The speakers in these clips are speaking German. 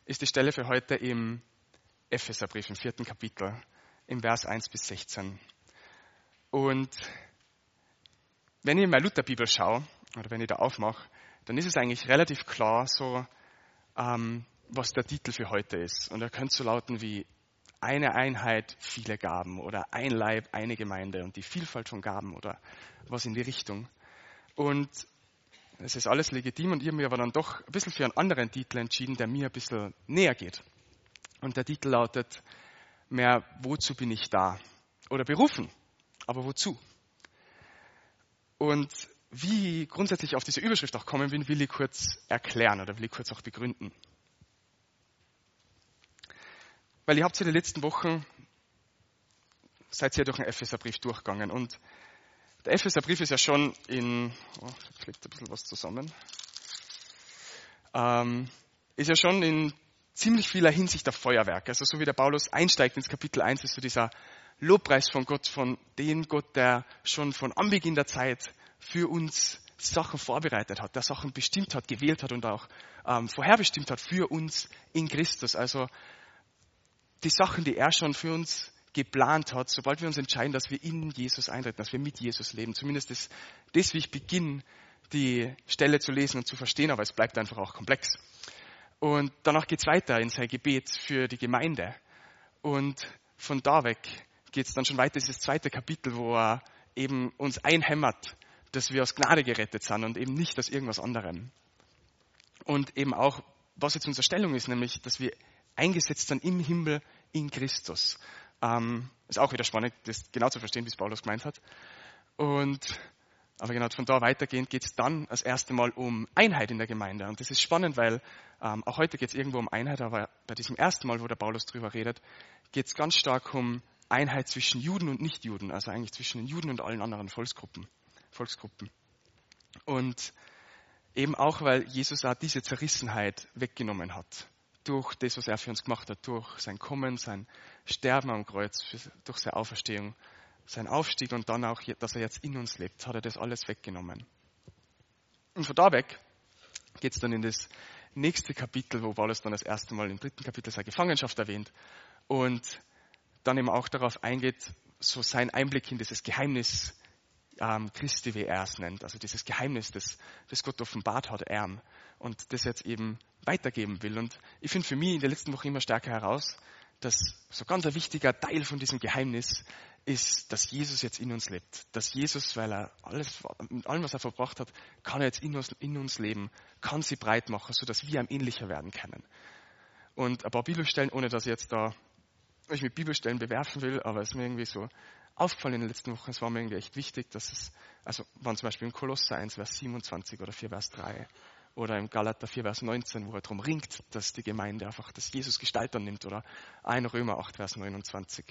ist die Stelle für heute im Epheserbrief, im 4. Kapitel, im Vers 1 bis 16. Und wenn ich in meine Lutherbibel schaue, oder wenn ich da aufmache, dann ist es eigentlich relativ klar so, was der Titel für heute ist. Und er könnte so lauten wie eine Einheit, viele Gaben oder ein Leib, eine Gemeinde und die Vielfalt von Gaben oder was in die Richtung. Und es ist alles legitim und ich habe mich aber dann doch ein bisschen für einen anderen Titel entschieden, der mir ein bisschen näher geht. Und der Titel lautet mehr, wozu bin ich da? Oder berufen, aber wozu? Und wie ich grundsätzlich auf diese Überschrift auch kommen bin, will ich kurz erklären oder will ich kurz auch begründen. Weil ihr habt ja die letzten Wochen, seid ihr durch den Epheserbrief durchgegangen und der Epheserbrief ist ja schon jetzt fliegt ein bisschen was zusammen, ist ja schon in ziemlich vieler Hinsicht ein Feuerwerk. Also so wie der Paulus einsteigt ins Kapitel 1, ist so dieser Lobpreis von Gott, von dem Gott, der schon von Anbeginn der Zeit für uns Sachen vorbereitet hat, der Sachen bestimmt hat, gewählt hat und auch vorherbestimmt hat für uns in Christus. Also die Sachen, die er schon für uns geplant hat, sobald wir uns entscheiden, dass wir in Jesus eintreten, dass wir mit Jesus leben. Zumindest das wie ich beginne, die Stelle zu lesen und zu verstehen, aber es bleibt einfach auch komplex. Und danach geht es weiter in sein Gebet für die Gemeinde. Und von da weg geht es dann schon weiter, dieses 2. Kapitel, wo er eben uns einhämmert, dass wir aus Gnade gerettet sind und eben nicht aus irgendwas anderem. Und eben auch, was jetzt unsere Stellung ist, nämlich, dass wir eingesetzt sind im Himmel in Christus. Ist auch wieder spannend, das genau zu verstehen, wie es Paulus gemeint hat. Aber genau von da weitergehend geht es dann das erste Mal um Einheit in der Gemeinde. Und das ist spannend, weil auch heute geht es irgendwo um Einheit, aber bei diesem ersten Mal, wo der Paulus drüber redet, geht es ganz stark um Einheit zwischen Juden und Nichtjuden, also eigentlich zwischen den Juden und allen anderen Volksgruppen. Und eben auch, weil Jesus auch diese Zerrissenheit weggenommen hat. Durch das, was er für uns gemacht hat, durch sein Kommen, sein Sterben am Kreuz, durch seine Auferstehung, sein Aufstieg und dann auch, dass er jetzt in uns lebt, hat er das alles weggenommen. Und von da weg geht es dann in das nächste Kapitel, wo Paulus dann das erste Mal im 3. Kapitel seine Gefangenschaft erwähnt und dann eben auch darauf eingeht, so sein Einblick in dieses Geheimnis Christi, wie er es nennt, also dieses Geheimnis, das Gott offenbart hat, und das jetzt eben weitergeben will. Und ich finde für mich in der letzten Woche immer stärker heraus, dass so ganz ein wichtiger Teil von diesem Geheimnis ist, dass Jesus jetzt in uns lebt. Dass Jesus, weil er mit allem, was er verbracht hat, kann er jetzt in uns leben, kann sie breit machen, sodass wir ihm ähnlicher werden können. Und ein paar Bibelstellen, ohne dass ich jetzt da euch mit Bibelstellen bewerfen will, aber es ist mir irgendwie so aufgefallen in den letzten Wochen, es war mir irgendwie echt wichtig, waren zum Beispiel im Kolosser 1, Vers 27 oder 4, Vers 3 oder im Galater 4, Vers 19, wo er darum ringt, dass die Gemeinde einfach, dass Jesus Gestalt annimmt, oder ein Römer 8, Vers 29.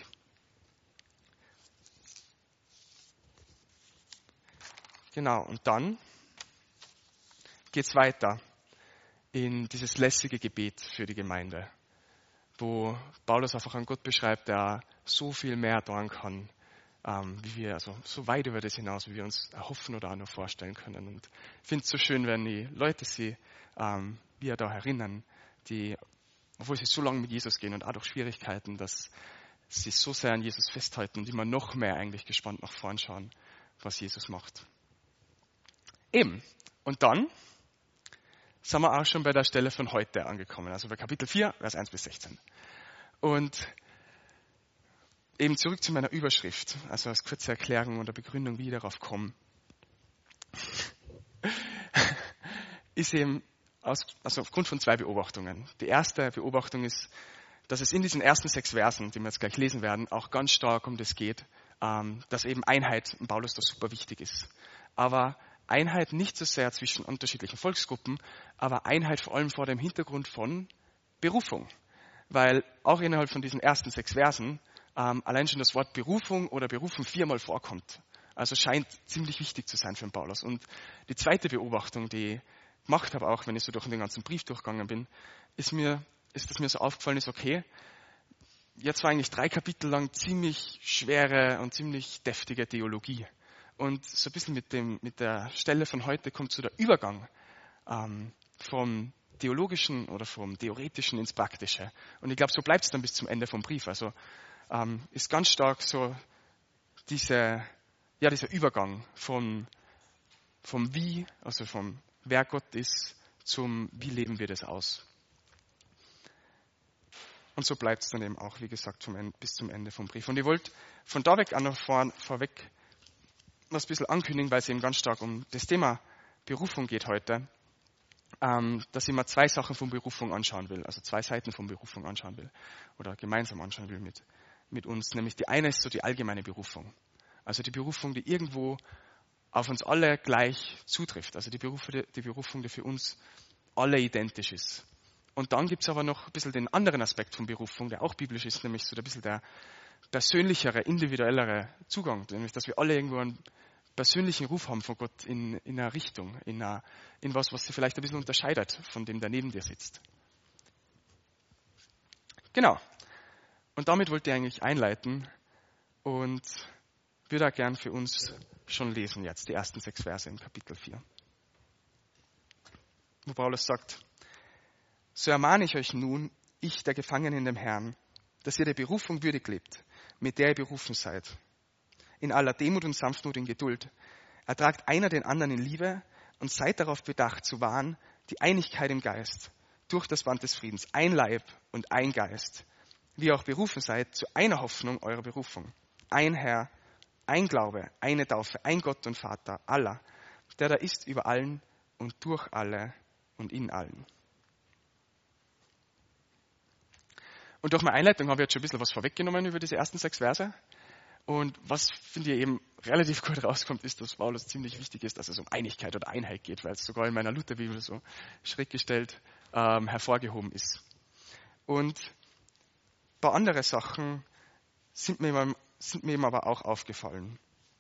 Genau, und dann geht es weiter in dieses lässige Gebet für die Gemeinde, wo Paulus einfach einen Gott beschreibt, der so viel mehr tun kann, wie wir, also so weit über das hinaus, wie wir uns erhoffen oder auch nur vorstellen können. Und ich finde es so schön, wenn die Leute sie wieder da erinnern, obwohl sie so lange mit Jesus gehen und auch durch Schwierigkeiten, dass sie so sehr an Jesus festhalten und immer noch mehr eigentlich gespannt nach vorn schauen, was Jesus macht. Eben. Und dann sind wir auch schon bei der Stelle von heute angekommen, also bei Kapitel 4, Vers 1 bis 16. Und eben zurück zu meiner Überschrift, also als kurze Erklärung oder Begründung, wie ich darauf komme, ist eben aufgrund von 2 Beobachtungen. Die erste Beobachtung ist, dass es in diesen ersten 6 Versen, die wir jetzt gleich lesen werden, auch ganz stark um das geht, dass eben Einheit in Paulus da super wichtig ist. Aber Einheit nicht so sehr zwischen unterschiedlichen Volksgruppen, aber Einheit vor allem vor dem Hintergrund von Berufung. Weil auch innerhalb von diesen ersten 6 Versen allein schon das Wort Berufung oder Berufen 4-mal vorkommt. Also scheint ziemlich wichtig zu sein für den Paulus. Und die zweite Beobachtung, die ich gemacht habe, auch wenn ich so durch den ganzen Brief durchgegangen bin, ist, dass mir so aufgefallen ist, okay, jetzt war eigentlich 3 Kapitel lang ziemlich schwere und ziemlich deftige Theologie. Und so ein bisschen mit der Stelle von heute kommt so der Übergang vom Theologischen oder vom Theoretischen ins Praktische. Und ich glaube, so bleibt es dann bis zum Ende vom Brief. Also ist ganz stark so dieser Übergang vom Wie, also vom wer Gott ist, zum Wie leben wir das aus. Und so bleibt es dann eben auch, wie gesagt, bis zum Ende vom Brief. Und ich wollte von da weg auch noch vorweg was ein bisschen ankündigen, weil es eben ganz stark um das Thema Berufung geht heute, dass ich mir 2 Sachen von Berufung anschauen will, also 2 Seiten von Berufung anschauen will oder gemeinsam anschauen will mit uns. Nämlich die eine ist so die allgemeine Berufung. Also die Berufung, die irgendwo auf uns alle gleich zutrifft. Also die Berufung, die für uns alle identisch ist. Und dann gibt es aber noch ein bisschen den anderen Aspekt von Berufung, der auch biblisch ist, nämlich so ein bisschen der persönlichere, individuellere Zugang. Nämlich, dass wir alle irgendwo einen persönlichen Ruf haben von Gott in einer Richtung, in was sich vielleicht ein bisschen unterscheidet von dem, der neben dir sitzt. Genau. Und damit wollte ich eigentlich einleiten und würde auch gern für uns schon lesen jetzt, die ersten 6 Verse im Kapitel 4. Wo Paulus sagt: So ermahne ich euch nun, ich, der Gefangene in dem Herrn, dass ihr der Berufung würdig lebt, mit der ihr berufen seid. In aller Demut und Sanftmut in Geduld. Ertragt einer den anderen in Liebe und seid darauf bedacht zu wahren, die Einigkeit im Geist, durch das Band des Friedens, ein Leib und ein Geist, wie ihr auch berufen seid, zu einer Hoffnung eurer Berufung. Ein Herr, ein Glaube, eine Taufe, ein Gott und Vater aller, der da ist über allen und durch alle und in allen. Und durch meine Einleitung habe ich jetzt schon ein bisschen was vorweggenommen über diese ersten 6 Verse. Und was, finde ich, eben relativ gut rauskommt, ist, dass Paulus ziemlich wichtig ist, dass es um Einigkeit oder Einheit geht, weil es sogar in meiner Lutherbibel so schräg gestellt hervorgehoben ist. Und ein paar andere Sachen sind mir eben aber auch aufgefallen.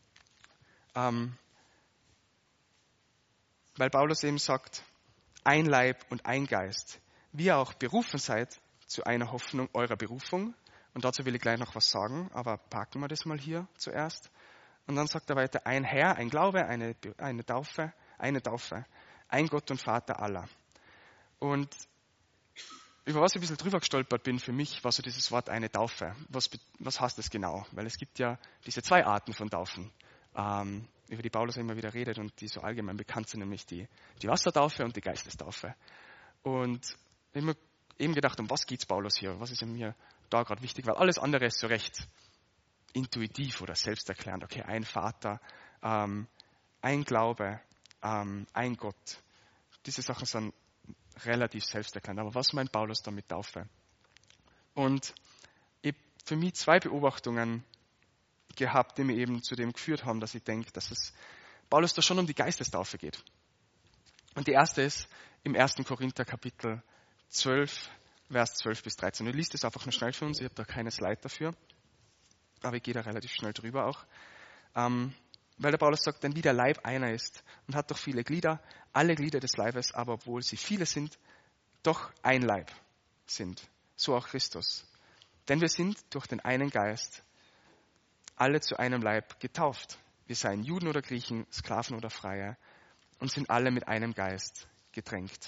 Weil Paulus eben sagt, ein Leib und ein Geist, wie ihr auch berufen seid zu einer Hoffnung eurer Berufung. Und dazu will ich gleich noch was sagen, aber parken wir das mal hier zuerst. Und dann sagt er weiter, ein Herr, ein Glaube, eine Taufe, ein Gott und Vater aller. Und über was ich ein bisschen drüber gestolpert bin für mich, war so dieses Wort eine Taufe. Was heißt das genau? Weil es gibt ja diese 2 Arten von Taufen, über die Paulus immer wieder redet und die so allgemein bekannt sind, nämlich die Wassertaufe und die Geistestaufe. Und ich habe mir eben gedacht, um was geht's Paulus hier? Was ist mir da gerade wichtig? Weil alles andere ist so recht intuitiv oder selbsterklärend. Okay, ein Vater, ein Glaube, ein Gott. Diese Sachen sind relativ selbsterklärend. Aber was meint Paulus da mit Taufe? Und ich habe für mich 2 Beobachtungen gehabt, die mir eben zu dem geführt haben, dass ich denke, dass es Paulus da schon um die Geistestaufe geht. Und die erste ist im 1. Korinther Kapitel 12, Vers 12 bis 13. Ich lese das einfach nur schnell für uns, ich habe da keine Slide dafür, aber ich gehe da relativ schnell drüber auch. Weil der Paulus sagt, denn wie der Leib einer ist und hat doch viele Glieder, alle Glieder des Leibes, aber obwohl sie viele sind, doch ein Leib sind, so auch Christus. Denn wir sind durch den einen Geist alle zu einem Leib getauft. Wir seien Juden oder Griechen, Sklaven oder Freie und sind alle mit einem Geist getränkt.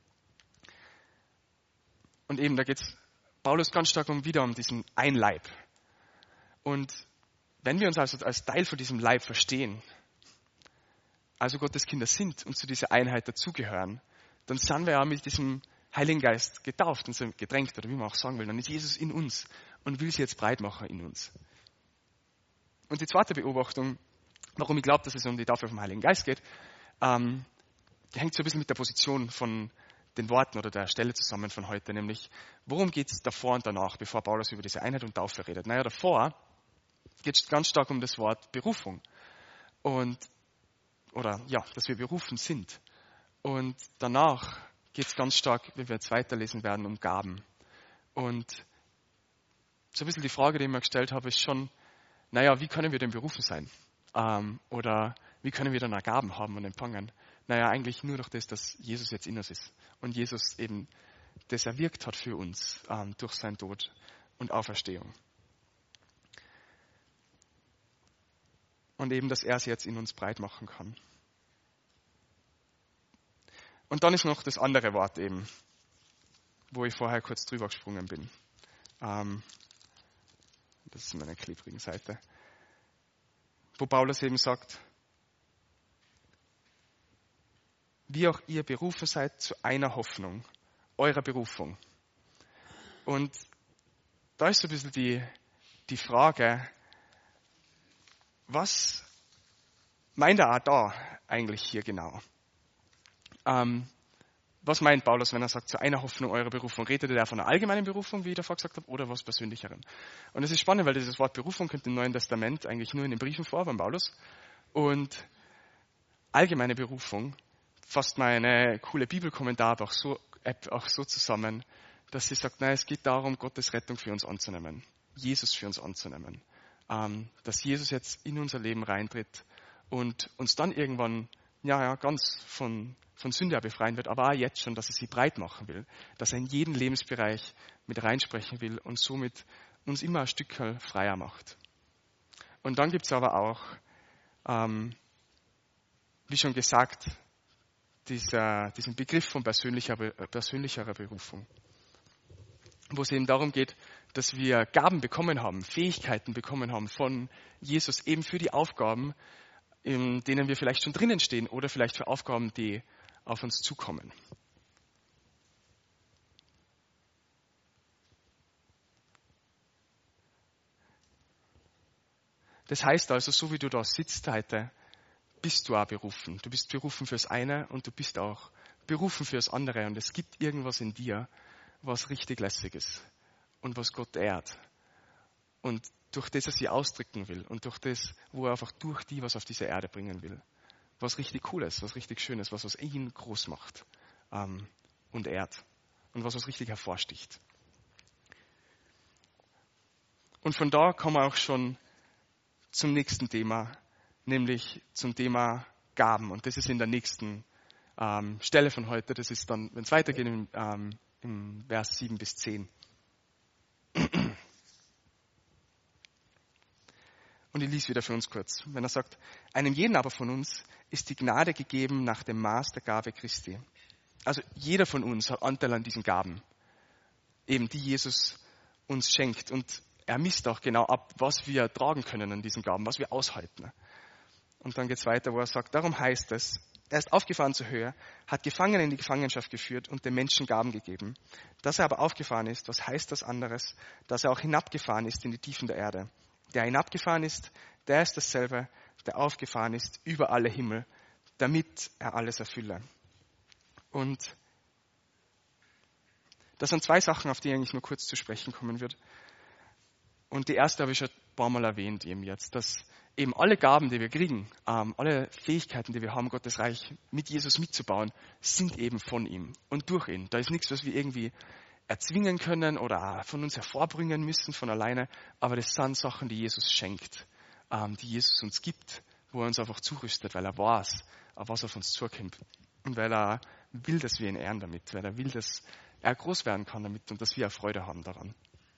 Und eben, da geht es Paulus ganz stark wieder um diesen ein Leib. Und wenn wir uns also als Teil von diesem Leib verstehen, also Gottes Kinder sind und zu dieser Einheit dazugehören, dann sind wir ja mit diesem Heiligen Geist getauft und sind getränkt, oder wie man auch sagen will. Dann ist Jesus in uns und will sie jetzt breit machen in uns. Und die zweite Beobachtung, warum ich glaube, dass es um die Taufe vom Heiligen Geist geht, die hängt so ein bisschen mit der Position von den Worten oder der Stelle zusammen von heute, nämlich worum geht es davor und danach, bevor Paulus über diese Einheit und Taufe redet. Naja, davor geht es ganz stark um das Wort Berufung dass wir berufen sind. Und danach geht es ganz stark, wie wir jetzt weiterlesen werden, um Gaben. Und so ein bisschen die Frage, die ich mir gestellt habe, ist schon, naja, wie können wir denn berufen sein? Oder wie können wir dann auch Gaben haben und empfangen? Naja, eigentlich nur durch das, dass Jesus jetzt in uns ist. Und Jesus eben das erwirkt hat für uns durch seinen Tod und Auferstehung. Und eben, dass er es jetzt in uns breit machen kann. Und dann ist noch das andere Wort eben, wo ich vorher kurz drüber gesprungen bin. Das ist meine klebrigen Seite. Wo Paulus eben sagt, wie auch ihr berufen seid zu einer Hoffnung, eurer Berufung. Und da ist so ein bisschen die Frage, was meint er auch da eigentlich hier genau? Was meint Paulus, wenn er sagt, zu einer Hoffnung eurer Berufung? Redet er von einer allgemeinen Berufung, wie ich davor gesagt habe, oder was Persönlicherem? Und es ist spannend, weil dieses Wort Berufung kommt im Neuen Testament eigentlich nur in den Briefen vor, beim Paulus. Und allgemeine Berufung fasst meine coole Bibelkommentar auch so zusammen, dass sie sagt, nein, es geht darum, Gottes Rettung für uns anzunehmen. Jesus für uns anzunehmen. Dass Jesus jetzt in unser Leben reintritt und uns dann irgendwann ganz von Sünde befreien wird, aber auch jetzt schon, dass er sie breit machen will, dass er in jeden Lebensbereich mit reinsprechen will und somit uns immer ein Stück freier macht. Und dann gibt es aber auch, wie schon gesagt, diesen Begriff von persönlicherer Berufung, wo es eben darum geht, dass wir Gaben bekommen haben, Fähigkeiten bekommen haben von Jesus eben für die Aufgaben, in denen wir vielleicht schon drinnen stehen oder vielleicht für Aufgaben, die auf uns zukommen. Das heißt also, so wie du da sitzt heute, bist du auch berufen. Du bist berufen fürs eine und du bist auch berufen fürs andere. Und es gibt irgendwas in dir, was richtig lässig ist und was Gott ehrt. Und durch das er sie ausdrücken will und durch das, wo er einfach durch die was auf diese Erde bringen will. Was richtig cool ist, was richtig schön ist, was ihn groß macht und ehrt und was richtig hervorsticht. Und von da kommen wir auch schon zum nächsten Thema, nämlich zum Thema Gaben. Und das ist in der nächsten Stelle von heute. Das ist dann, wenn es weitergeht, im Vers 7 bis 10. Und ich lese wieder für uns kurz. Wenn er sagt, einem jeden aber von uns ist die Gnade gegeben nach dem Maß der Gabe Christi. Also jeder von uns hat Anteil an diesen Gaben, eben die Jesus uns schenkt. Und er misst auch genau ab, was wir tragen können an diesen Gaben, was wir aushalten. Und dann geht es weiter, wo er sagt, darum heißt es, er ist aufgefahren zur Höhe, hat Gefangene in die Gefangenschaft geführt und den Menschen Gaben gegeben. Dass er aber aufgefahren ist, was heißt das anderes? Dass er auch hinabgefahren ist in die Tiefen der Erde. Der hinabgefahren ist, der ist dasselbe, der aufgefahren ist über alle Himmel, damit er alles erfülle. Und das sind zwei Sachen, auf die ich eigentlich nur kurz zu sprechen kommen wird. Und die erste habe ich schon ein paar Mal erwähnt eben jetzt, dass eben alle Gaben, die wir kriegen, alle Fähigkeiten, die wir haben, Gottes Reich mit Jesus mitzubauen, sind eben von ihm und durch ihn. Da ist nichts, was wir irgendwie erzwingen können oder von uns hervorbringen müssen von alleine, aber das sind Sachen, die Jesus schenkt, die Jesus uns gibt, wo er uns einfach zurüstet, weil er weiß, was auf uns zukommt und weil er will, dass wir ihn ehren damit, weil er will, dass er groß werden kann damit und dass wir Freude haben daran.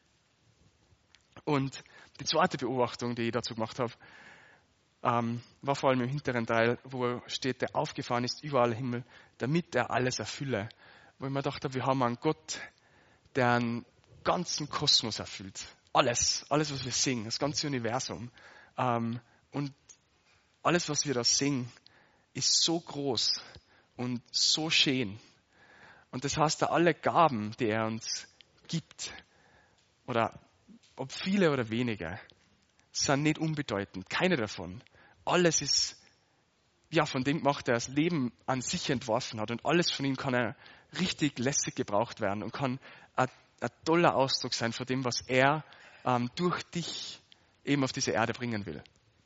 Und die zweite Beobachtung, die ich dazu gemacht habe, war vor allem im hinteren Teil, wo steht, der aufgefahren ist über alle Himmel, damit er alles erfülle. Wo ich mir gedacht habe, wir haben einen Gott, der einen ganzen Kosmos erfüllt. Alles, was wir sehen, das ganze Universum. Und alles, was wir da sehen, ist so groß und so schön. Und das heißt, alle Gaben, die er uns gibt, oder ob viele oder wenige, sind nicht unbedeutend. Keine davon. Alles ist von dem gemacht, der das Leben an sich entworfen hat. Und alles von ihm kann richtig lässig gebraucht werden und kann ein toller Ausdruck sein von dem, was er durch dich eben auf diese Erde bringen will.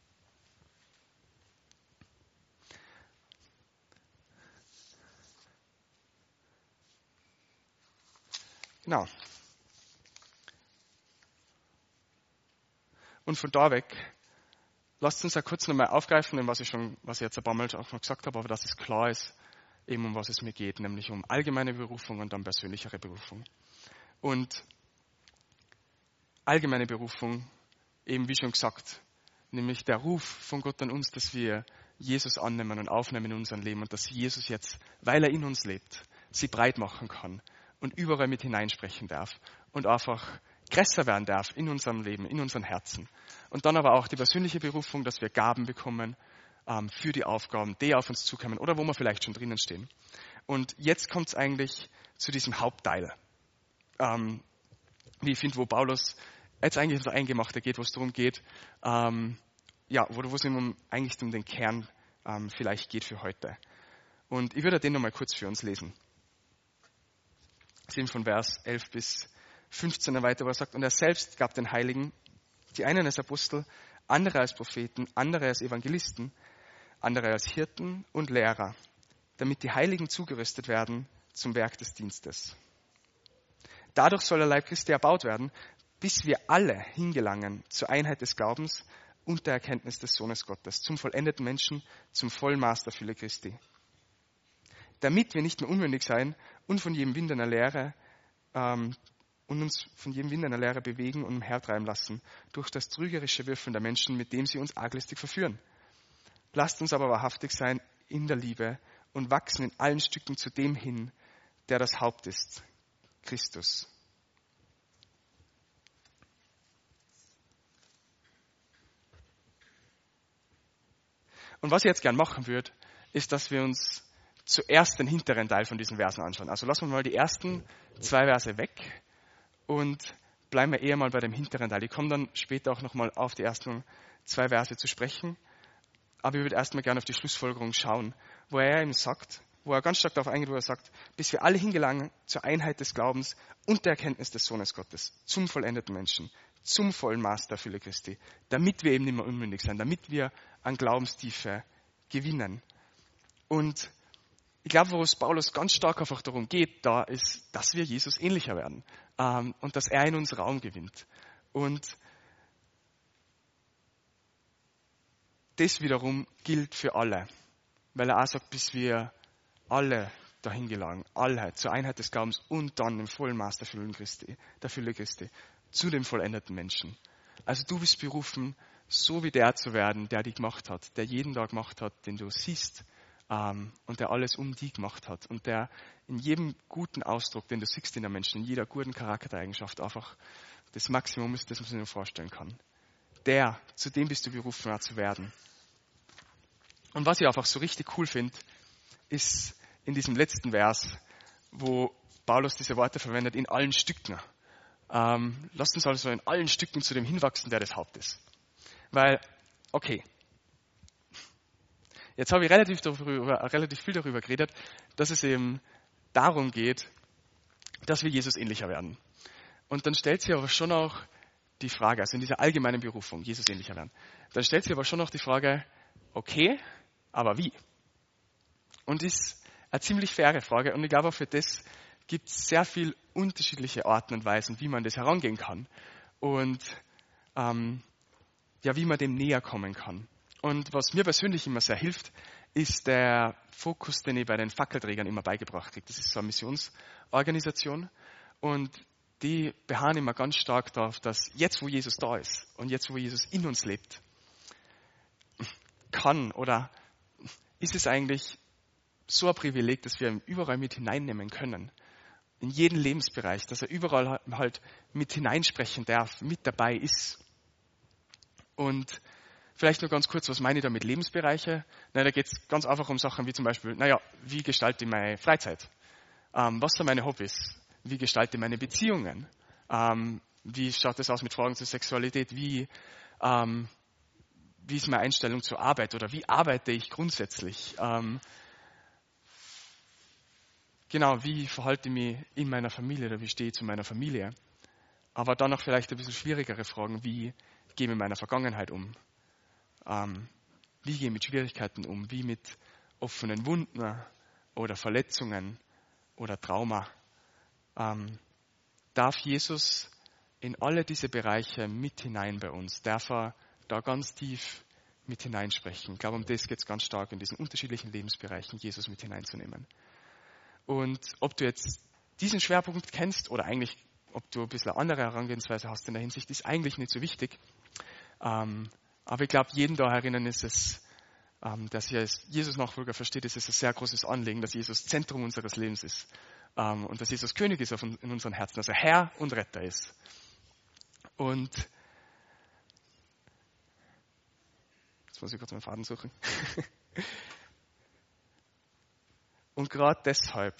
Genau. Und von da weg, lasst uns ja kurz nochmal aufgreifen, was ich jetzt ein paar Mal auch noch gesagt habe, aber dass es klar ist, eben um was es mir geht, nämlich um allgemeine Berufung und dann persönlichere Berufung. Und allgemeine Berufung, eben wie schon gesagt, nämlich der Ruf von Gott an uns, dass wir Jesus annehmen und aufnehmen in unserem Leben und dass Jesus jetzt, weil er in uns lebt, sie breit machen kann und überall mit hineinsprechen darf und einfach größer werden darf in unserem Leben, in unseren Herzen. Und dann aber auch die persönliche Berufung, dass wir Gaben bekommen für die Aufgaben, die auf uns zukommen oder wo wir vielleicht schon drinnen stehen. Und jetzt kommt es eigentlich zu diesem Hauptteil, wie ich finde, wo Paulus jetzt eigentlich ins Eingemachte geht, wo es darum geht, wo es ihm eigentlich um den Kern vielleicht geht für heute. Und ich würde den nochmal kurz für uns lesen. Sind von Vers 11 bis 15 weiter, wo er sagt, und er selbst gab den Heiligen, die einen als Apostel, andere als Propheten, andere als Evangelisten, andere als Hirten und Lehrer, damit die Heiligen zugerüstet werden zum Werk des Dienstes. Dadurch soll der Leib Christi erbaut werden, bis wir alle hingelangen zur Einheit des Glaubens und der Erkenntnis des Sohnes Gottes, zum vollendeten Menschen, zum vollen Maß der Fülle Christi. Damit wir nicht mehr unmündig sein und von jedem Wind einer Lehre uns von jedem Wind einer Lehre bewegen und umhertreiben lassen, durch das trügerische Würfeln der Menschen, mit dem sie uns arglistig verführen. Lasst uns aber wahrhaftig sein in der Liebe und wachsen in allen Stücken zu dem hin, der das Haupt ist, Christus. Und was ich jetzt gern machen würde, ist, dass wir uns zuerst den hinteren Teil von diesen Versen anschauen. Also lassen wir mal die ersten 2 Verse weg und bleiben wir eher mal bei dem hinteren Teil. Ich komme dann später auch nochmal auf die ersten 2 Verse zu sprechen. Aber ich würde erstmal gerne auf die Schlussfolgerung schauen, wo er eben sagt, wo er ganz stark darauf eingeht, wo er sagt, bis wir alle hingelangen zur Einheit des Glaubens und der Erkenntnis des Sohnes Gottes, zum vollendeten Menschen, zum vollen Maß der Fülle Christi, damit wir eben nicht mehr unmündig sind, damit wir an Glaubenstiefe gewinnen. Und ich glaube, wo es Paulus ganz stark einfach darum geht, da ist, dass wir Jesus ähnlicher werden und dass er in uns Raum gewinnt. Und das wiederum gilt für alle, weil er auch sagt, bis wir alle dahin gelangen, alle zur Einheit des Glaubens und dann im vollen Maß der Fülle Christi, zu dem vollendeten Menschen. Also du bist berufen, so wie der zu werden, der dich gemacht hat, der jeden Tag gemacht hat, den du siehst und der alles um dich gemacht hat und der in jedem guten Ausdruck, den du siehst in der Menschen, in jeder guten Charaktereigenschaft einfach das Maximum ist, das man sich nur vorstellen kann. Zu dem bist du berufen, zu werden. Und was ich einfach so richtig cool finde, ist in diesem letzten Vers, wo Paulus diese Worte verwendet, in allen Stücken. Lasst uns also in allen Stücken zu dem hinwachsen, der das Haupt ist. Weil, okay, jetzt habe ich relativ viel darüber geredet, dass es eben darum geht, dass wir Jesus ähnlicher werden. Und dann stellt sich aber schon auch die Frage, also in dieser allgemeinen Berufung, Jesus ähnlicher werden, dann stellt sich aber schon auch die Frage, okay, aber wie? Und das ist eine ziemlich faire Frage und ich glaube, auch für das gibt es sehr viel unterschiedliche Arten und Weisen, wie man das herangehen kann und wie man dem näher kommen kann. Und was mir persönlich immer sehr hilft, ist der Fokus, den ich bei den Fackelträgern immer beigebracht kriege. Das ist so eine Missionsorganisation und die beharren immer ganz stark darauf, dass jetzt, wo Jesus da ist und jetzt, wo Jesus in uns lebt, ist es eigentlich so ein Privileg, dass wir ihn überall mit hineinnehmen können. In jeden Lebensbereich, dass er überall halt mit hineinsprechen darf, mit dabei ist. Und vielleicht nur ganz kurz, was meine ich da mit Lebensbereiche? Da geht es ganz einfach um Sachen wie zum Beispiel, wie gestalte ich meine Freizeit? Was sind meine Hobbys? Wie gestalte ich meine Beziehungen? Wie schaut es aus mit Fragen zur Sexualität? Wie ist meine Einstellung zur Arbeit? Oder wie arbeite ich grundsätzlich? Wie verhalte ich mich in meiner Familie oder wie stehe ich zu meiner Familie? Aber dann noch vielleicht ein bisschen schwierigere Fragen, wie gehe ich mit meiner Vergangenheit um? Wie gehe ich mit Schwierigkeiten um? Wie mit offenen Wunden oder Verletzungen oder Trauma? Darf Jesus in alle diese Bereiche mit hinein bei uns? Darf er da ganz tief mit hineinsprechen? Ich glaube, um das geht es ganz stark in diesen unterschiedlichen Lebensbereichen, Jesus mit hineinzunehmen. Und ob du jetzt diesen Schwerpunkt kennst oder eigentlich, ob du ein bisschen eine andere Herangehensweise hast in der Hinsicht, ist eigentlich nicht so wichtig. Aber ich glaube, jedem da herinnen ist es der sich als Jesus-Nachfolger versteht, ist es ein sehr großes Anliegen, dass Jesus Zentrum unseres Lebens ist. Und dass Jesus König ist in unseren Herzen, also Herr und Retter ist. Und jetzt muss ich kurz meinen Faden suchen. Und gerade deshalb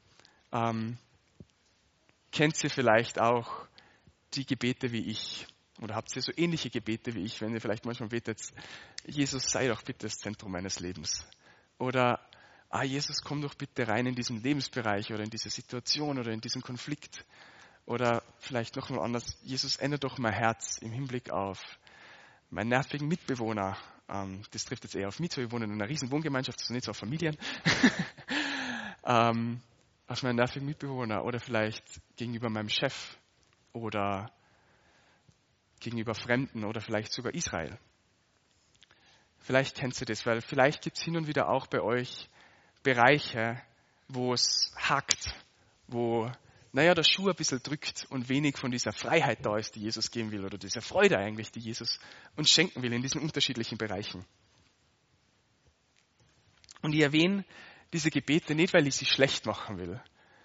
kennt ihr vielleicht auch die Gebete wie ich. Oder habt ihr so ähnliche Gebete wie ich, wenn ihr vielleicht manchmal betet, Jesus, sei doch bitte das Zentrum meines Lebens. Oder, Jesus, komm doch bitte rein in diesen Lebensbereich oder in diese Situation oder in diesen Konflikt. Oder vielleicht noch mal anders, Jesus, ändere doch mein Herz im Hinblick auf meinen nervigen Mitbewohner. Das trifft jetzt eher auf mich, wir wohnen in einer riesen Wohngemeinschaft, also nicht so auf Familien. Auf meinen nervigen Mitbewohner oder vielleicht gegenüber meinem Chef oder gegenüber Fremden oder vielleicht sogar Israel. Vielleicht kennst du das, weil vielleicht gibt es hin und wieder auch bei euch Bereiche, wo es hakt, wo, der Schuh ein bisschen drückt und wenig von dieser Freiheit da ist, die Jesus geben will, oder dieser Freude eigentlich, die Jesus uns schenken will in diesen unterschiedlichen Bereichen. Und ich erwähne diese Gebete nicht, weil ich sie schlecht machen will.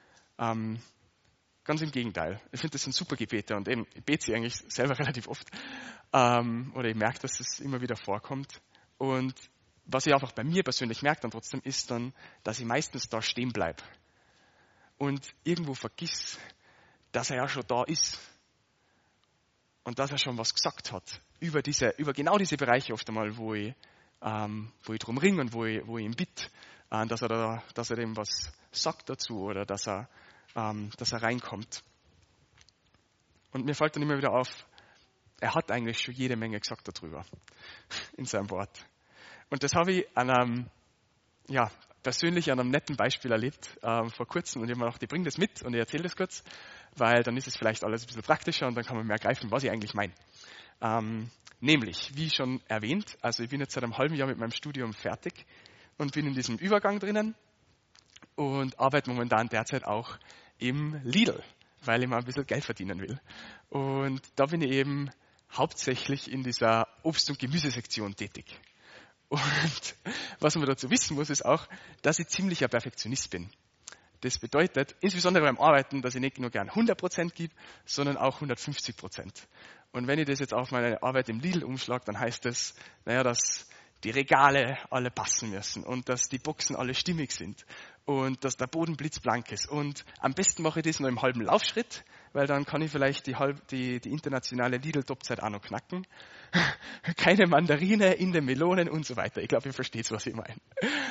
Ganz im Gegenteil. Ich finde, das sind super Gebete und eben, ich bete sie eigentlich selber relativ oft. Oder ich merke, dass es immer wieder vorkommt. Und was ich einfach bei mir persönlich merke dann trotzdem, ist dann, dass ich meistens da stehen bleibe. Und irgendwo vergiss, dass er ja schon da ist. Und dass er schon was gesagt hat. Über genau diese Bereiche oft einmal, wo ich drum ringe und wo ich ihn bitte, dass er dem was sagt dazu oder dass er reinkommt. Und mir fällt dann immer wieder auf, er hat eigentlich schon jede Menge gesagt darüber in seinem Wort. Und das habe ich persönlich an einem netten Beispiel erlebt vor kurzem. Und ich habe mir gedacht, ich bringe das mit und ich erzähle das kurz, weil dann ist es vielleicht alles ein bisschen praktischer und dann kann man mehr greifen, was ich eigentlich meine. Nämlich, wie schon erwähnt, also ich bin jetzt seit einem halben Jahr mit meinem Studium fertig und bin in diesem Übergang drinnen und arbeite momentan derzeit auch im Lidl, weil ich mal ein bisschen Geld verdienen will. Und da bin ich eben hauptsächlich in dieser Obst- und Gemüsesektion tätig. Und was man dazu wissen muss, ist auch, dass ich ziemlicher Perfektionist bin. Das bedeutet, insbesondere beim Arbeiten, dass ich nicht nur gern 100% gebe, sondern auch 150%. Und wenn ich das jetzt auf meine Arbeit im Lidl umschlage, dann heißt das, dass die Regale alle passen müssen und dass die Boxen alle stimmig sind und dass der Boden blitzblank ist. Und am besten mache ich das nur im halben Laufschritt, weil dann kann ich vielleicht die internationale Lidl-Topzeit auch noch knacken. Keine Mandarine in den Melonen und so weiter. Ich glaube, ihr versteht, was ich meine.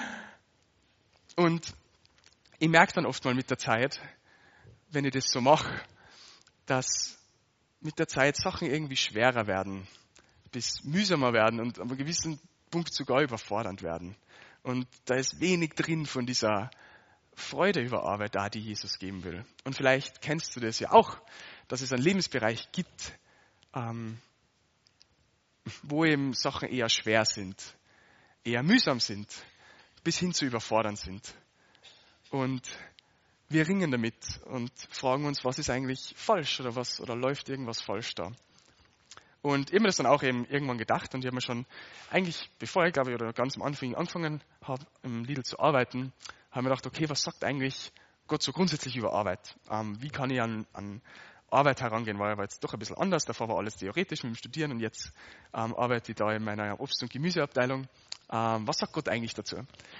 Und ich merke dann oft mal mit der Zeit, wenn ich das so mache, dass mit der Zeit Sachen irgendwie schwerer werden, bis mühsamer werden und an einem gewissen Punkt sogar überfordernd werden. Und da ist wenig drin von dieser Freude über Arbeit da, die Jesus geben will. Und vielleicht kennst du das ja auch, dass es einen Lebensbereich gibt, wo eben Sachen eher schwer sind, eher mühsam sind, bis hin zu überfordernd sind. Und wir ringen damit und fragen uns, was ist eigentlich falsch oder läuft irgendwas falsch da? Und ich habe mir das dann auch eben irgendwann gedacht und ich habe mir schon eigentlich, bevor ich glaube ich oder ganz am Anfang angefangen habe, im Lidl zu arbeiten, habe mir gedacht, okay, was sagt eigentlich Gott so grundsätzlich über Arbeit? Wie kann ich an Arbeit herangehen? War aber jetzt doch ein bisschen anders. Davor war alles theoretisch mit dem Studieren und jetzt arbeite ich da in meiner Obst- und Gemüseabteilung. Was sagt Gott eigentlich dazu?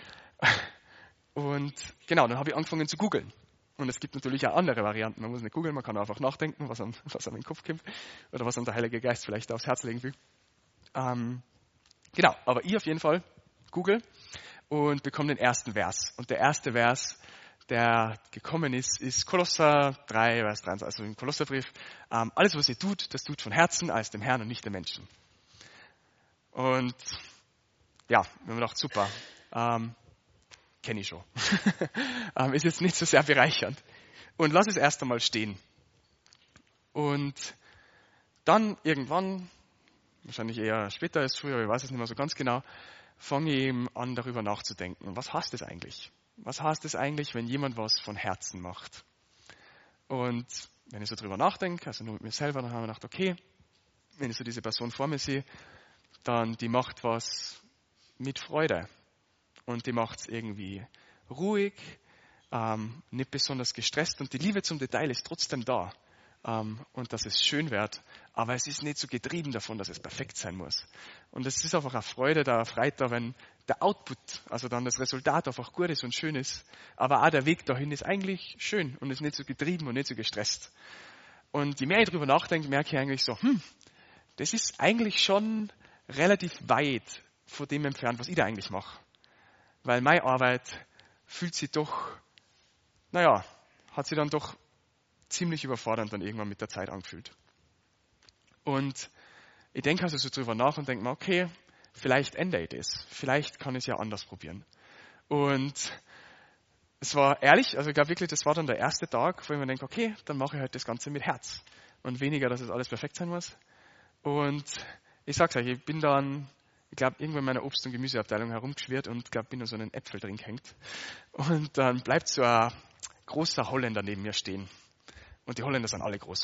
Und genau, dann habe ich angefangen zu googeln. Und es gibt natürlich auch andere Varianten. Man muss nicht googeln, man kann einfach nachdenken, was einem in den Kopf kommt oder was einem der Heilige Geist vielleicht aufs Herz legen will. Genau, aber ich auf jeden Fall google und bekomme den ersten Vers. Und der erste Vers, der gekommen ist Kolosser 3, Vers 23, also im Kolosserbrief. Alles, was ihr tut, das tut von Herzen als dem Herrn und nicht dem Menschen. Und ja, wir haben gedacht, super. Kenne ich schon. Ist jetzt nicht so sehr bereichernd. Und lass es erst einmal stehen. Und dann irgendwann, wahrscheinlich eher später als früher, ich weiß es nicht mehr so ganz genau, fange ich eben an, darüber nachzudenken. Was heißt das eigentlich? Was heißt das eigentlich, wenn jemand was von Herzen macht? Und wenn ich so drüber nachdenke, also nur mit mir selber, dann habe ich gedacht, okay, wenn ich so diese Person vor mir sehe, dann die macht was mit Freude. Und die macht es irgendwie ruhig, nicht besonders gestresst. Und die Liebe zum Detail ist trotzdem da. Und dass es schön wird. Aber es ist nicht so getrieben davon, dass es perfekt sein muss. Und es ist einfach eine Freude, eine Freude da, wenn der Output, also dann das Resultat einfach gut ist und schön ist. Aber auch der Weg dahin ist eigentlich schön und ist nicht so getrieben und nicht so gestresst. Und je mehr ich darüber nachdenke, merke ich eigentlich so, das ist eigentlich schon relativ weit von dem entfernt, was ich da eigentlich mache. Weil meine Arbeit fühlt sich doch, hat sich dann doch ziemlich überfordernd dann irgendwann mit der Zeit angefühlt. Und ich denke also so drüber nach und denke mir, okay, vielleicht ändere ich das. Vielleicht kann ich es ja anders probieren. Und es war ehrlich, also ich glaube wirklich, das war dann der erste Tag, wo ich mir denke, okay, dann mache ich halt das Ganze mit Herz. Und weniger, dass es alles perfekt sein muss. Und ich sag's euch, ich bin dann, ich glaube, irgendwo in meiner Obst- und Gemüseabteilung herumgeschwirrt und glaube, bin da so einen Äpfel drin gehängt. Und dann bleibt so ein großer Holländer neben mir stehen. Und die Holländer sind alle groß.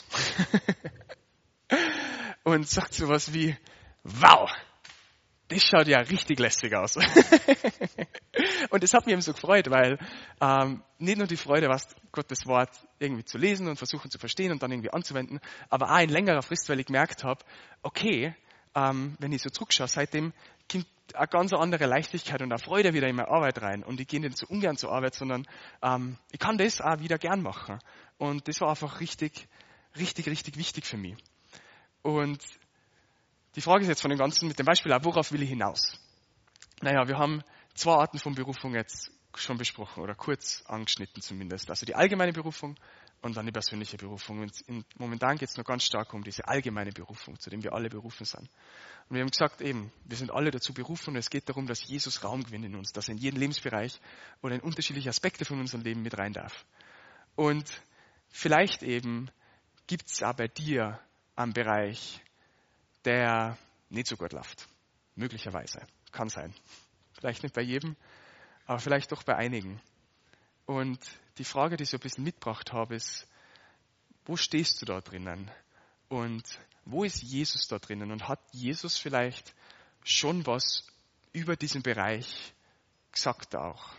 Und sagt sowas wie, wow, das schaut ja richtig lässig aus. Und das hat mich eben so gefreut, weil nicht nur die Freude, was Gottes Wort irgendwie zu lesen und versuchen zu verstehen und dann irgendwie anzuwenden, aber auch in längerer Frist, weil ich gemerkt habe, okay, wenn ich so zurückschaue, seitdem kommt eine ganz andere Leichtigkeit und eine Freude wieder in meine Arbeit rein. Und ich gehe nicht so ungern zur Arbeit, sondern ich kann das auch wieder gern machen. Und das war einfach richtig, richtig, richtig wichtig für mich. Und die Frage ist jetzt von dem Ganzen mit dem Beispiel auch, worauf will ich hinaus? Naja, wir haben 2 Arten von Berufung jetzt schon besprochen oder kurz angeschnitten zumindest. Also die allgemeine Berufung und dann die persönliche Berufung. Und momentan geht es noch ganz stark um diese allgemeine Berufung, zu dem wir alle berufen sind. Und wir haben gesagt eben, wir sind alle dazu berufen und es geht darum, dass Jesus Raum gewinnt in uns, dass er in jeden Lebensbereich oder in unterschiedliche Aspekte von unserem Leben mit rein darf. Und vielleicht eben gibt es auch bei dir einen Bereich, der nicht so gut läuft. Möglicherweise. Kann sein. Vielleicht nicht bei jedem, aber vielleicht doch bei einigen. Und die Frage, die ich so ein bisschen mitgebracht habe, ist, wo stehst du da drinnen? Und wo ist Jesus da drinnen? Und hat Jesus vielleicht schon was über diesen Bereich gesagt auch?